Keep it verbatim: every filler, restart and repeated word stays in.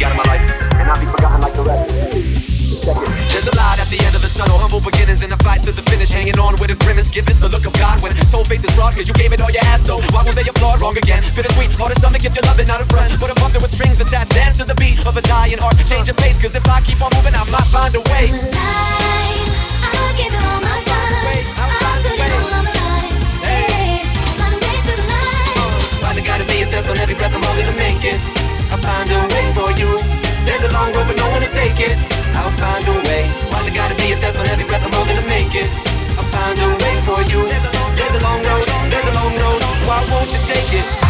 out of my life, and I'll be forgotten like the rest. There's a light at the end of the tunnel, humble beginnings in a fight to the finish, hanging on with a grimace, give it the look of God when told faith is flawed, cause you gave it all you had, so why won't they applaud? Wrong again, bittersweet, hard to stomach if you love it, not a friend, but a puppet with strings attached, dance to the beat of a dying heart, change your pace, cause if I keep on moving, I might find a way. Time, I'll give it all my time, I'll put it all on the line, hey, I'll find a way to the light. Why's it gotta be a test on every breath, I'm all gonna make it, I'll find a way for you. There's a long road but no one to take it, I'll find a way. Why's it gotta be a test on every breath, I'm all gonna make it, I'll find a way for you. There's a long road, there's a long road, why won't you take it?